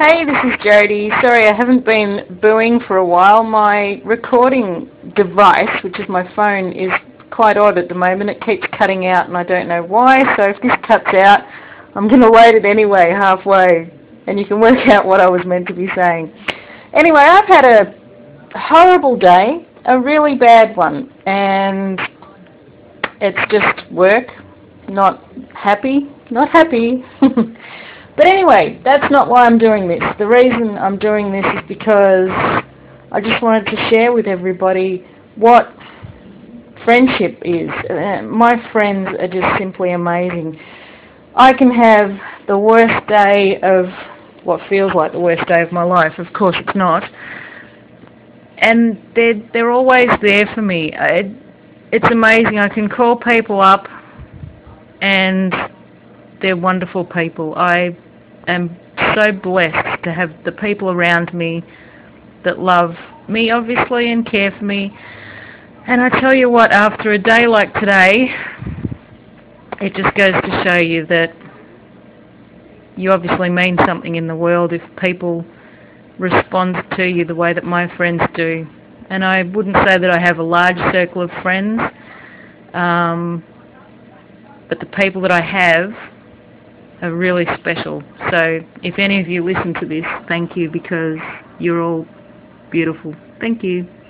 Hey, this is Jody. Sorry, I haven't been booing for a while. My recording device, which is my phone, is quite odd at the moment. It keeps cutting out and I don't know why, so if this cuts out, I'm going to wait it anyway, halfway, and you can work out what I was meant to be saying. Anyway, I've had a horrible day, a really bad one, and it's just work, not happy, not happy. But anyway, that's not why I'm doing this. The reason I'm doing this is because I just wanted to share with everybody what friendship is. My friends are just simply amazing. I can have the worst day of what feels like the worst day of my life. Of course it's not. And they're always there for me. It's amazing. I can call people up and they're wonderful people. I am so blessed to have the people around me that love me, obviously, and care for me. And I tell you what, after a day like today, it just goes to show you that you obviously mean something in the world if people respond to you the way that my friends do. And I wouldn't say that I have a large circle of friends, but the people that I have are really special. So if any of you listen to this, thank you, because you're all beautiful. Thank you.